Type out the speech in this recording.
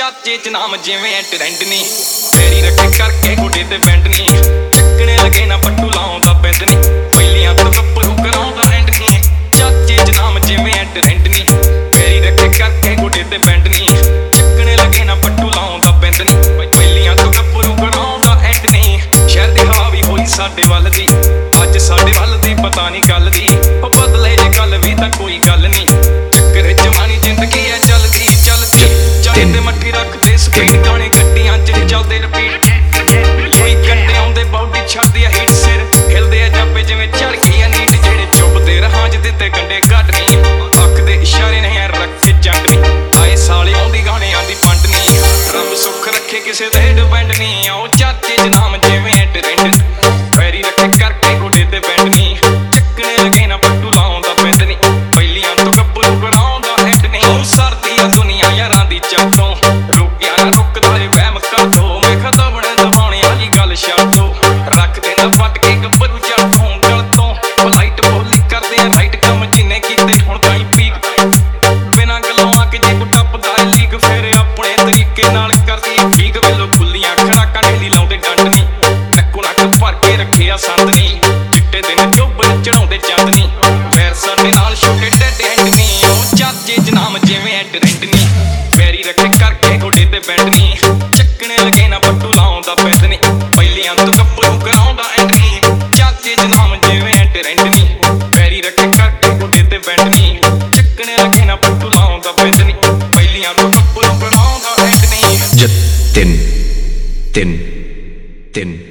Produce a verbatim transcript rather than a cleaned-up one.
ਚਾਚੇ ਚ ਨਾਮ ਜਿਵੇਂ ਟ੍ਰੈਂਡ ਨੀ ਫੇਰੀ ਰੱਖੇ ਕਰਕੇ ਗੋਡੇ ਤੇ ਬੈਂਡ ਨੀ ਚੱਕਣੇ ਲਗੇ ਨਾ ਪੱਟੂ ਲਾਉਂਦਾ ਪੈਂਦ ਨੀ ਪਹਿਲੀਆਂ ਤੋਂ ਗੱਭਰੂ ਕਰਾਉਂਦਾ ਐਂਡ ਨੀ ਚਾਚੇ ਚ ਨਾਮ ਜਿਵੇਂ ਟ੍ਰੈਂਡ ਨੀ ਫੇਰੀ ਰੱਖੇ ਕਰਕੇ ਗੋਡੇ ਤੇ ਬੈਂਡ ਨੀ ਚੱਕਣੇ ਲਗੇ ਨਾ ਪੱਟੂ ਲਾਉਂਦਾ ਪੈਂਦ ਨੀ ਪਹਿਲੀਆਂ ਤੋਂ ਗੱਭਰੂ ਕਰਾਉਂਦਾ ਐਂਡ ਨੀ ਸ਼ਹਿਰ ਦੀ ਹਵਾ ਵੀ ਹੋਈ ਸਾਡੇ ਵੱਲ ਦੀ ਅੱਜ ਸਾਡੇ ਵੱਲ ਦੀ ਪਤਾ ਨਹੀਂ ਗੱਲ ਦੀ ਉਹ ਬਦਲੇ ਜੇ ਗੱਲ ਵੀ ਤਾਂ ਕੋਈ ਗੱਲ ਨੀ ਚੱਕਰ ਜਵਾਨੀ ਜ਼ਿੰਦਗੀ ਐ ਚੱਲਦੀ ਚੱਲਦੀ ਚੱਲਦੇ ਮੱਠੀ ਰੱਖਦੇ ਸਪੀਡ ਗਾਣੇ ਗੱਡੀਆਂ ਚ ਚੱਲਦੇ ਰਿਪੀਟ ਕੋਈ ਕੰਡੇ ਆਉਂਦੇ ਬਾਡੀ ਛੱਡਦੀ ਆ ਹਿੱਟ ਸਿਰ ਹਿਲਦੇ ਆ ਜਾਪੇ ਜਿਵੇਂ ਚੜ ਗਈ ਆ ਨੀਟ ਜਿਹੜੇ ਚੁੱਪਦੇ ਰਹਾਂ ਚ ਦਿੱਤੇ ਕੰਡੇ ਕੱਢ ਨੀ ਅੱਖ ਦੇ ਇਸ਼ਾਰੇ ਨੇ ਯਾਰ ਰੱਖ ਕੇ ਜੱਟ ਨੀ ਆਏ ਸਾਲੇ ਆਉਂਦੀ ਗਾਣਿਆਂ ਦੀ ਪੰਡ ਨੀ ਰੱਬ ਸੁੱਖ ਰੱਖੇ ਕਿਸੇ ਤੇ ਡਿਪੈਂਡ ਨੀ ਆਓ ਚਾਚੇ ਚ ਨਾਮ ਜਿਵੇਂ ਟ੍ਰੈਂਡ ਫੈਰੀ ਰੱਖੇ ਕਰਕੇ ਗੋਡੇ ਤੇ ਬੈਂਡ ਨੀ ਚੱਕਣੇ ਲਗੇ ਨਾ ਪੱਟੂ ਲਾਉਂਦਾ ਪੈਂਦ ਨੀ ਪਹਿਲੀਆਂ ਤੋਂ ਗੱਭਰੂ ਬਣਾਉਂਦਾ ਹੈਡ ਨੀ ਉਹ ਸਰਦੀ ਆ ਦੁਨੀਆ ਯਾਰਾਂ ਦੀ ਚਾਤੋਂ ਰੁਕਿਆ ਨਾ ਰੁਕਦਾ ਏ ਵਹਿਮ ਕਰ ਦੋ ਮੈਂ ਖਦਵਣ ਦਵਾਉਣੇ ਵਾਲੀ ਗੱਲ ਛੱਡ ਦੋ ਰੱਖਦੇ ਨਾ ਵੱਟ ਕੇ ਗੱਭਰੂ ਚਾਤੋਂ ਗਲ ਤੋਂ ਪਲਾਈਟ ਬੋਲੀ ਕਰਦੇ ਆ ਰਾਈਟ ਕੰਮ ਜਿੰਨੇ ਕੀਤੇ ਹੁਣ ਤਾਈਂ ਪੀਕ ਬਿਨਾਂ ਗੱਲੋਂ ਆ ਕੇ ਜੇ ਕੋ ਟੱਪਦਾ ਏ ਲੀਕ ਫਿਰ ਆਪਣੇ ਤਰੀਕੇ ਨਾਲ ਕਰਦੀ ਏ ਠੀਕ ਵੇਲੋ ਖੁੱਲੀਆਂ ਖੜਾਕਾਂ ਢੇਲੀ ਲਾਉਂਦੇ ਡੰਡ ਨੀ ਨੱਕੋ ਨੱਕ ਭਰ ਕੇ ਰੱਖਿਆ ਸੰਦ ਨੀ ਚਿੱਟੇ ਦਿਨ ਚੋਬਰ ਚੜਾਉਂਦੇ ਚੰਦ ਨੀ ਵੈਰ ਸਾਡੇ ਨਾਲ ਛੋਟੇ ਡੈਡ ਹੈਂਡ ਨੀ ਉਹ ਚਾਚੇ ਚ ਨਾਮ ਜਿਵੇਂ ਟ੍ਰੈਂਡ ਨੀ ਫੈਰੀ ਰੱਖੇ ਕਰਕੇ ਗੋਡੇ ਤੇ ਬੈਂਡ ਨੀ ਚੱਕਣੇ ਲਗੇ ਨਾ ਪੱਟੂ ਲਾਉਂਦਾ ਪੈਂਦ ਨੀ ਪਹਿਲੀਆਂ ਤੋਂ ਗੱਭਰੂ ਕਰਾਉਂਦਾ ਐਂਡ ਨੀ ਚਾਚੇ ਚ ਨਾਮ ਜਿਵੇਂ ਟ੍ਰੈਂਡ ਨੀ ਫੈਰੀ ਰੱਖੇ ਕਰਕੇ ਗੋਡੇ ਤੇ ਬੈਂਡ ਨੀ ਚੱਕਣੇ ਲਗੇ ਨਾ ਪੱਟੂ ਲਾਉਂਦਾ ਪੈਂਦ ਨੀ ਪਹਿਲੀਆਂ ਤੋਂ ਗੱਭਰੂ ਕਰਾਉਂਦਾ ਐਂਡ ਨੀ ਜਤਿਨ ਤਿੰਨ ਤਿੰਨ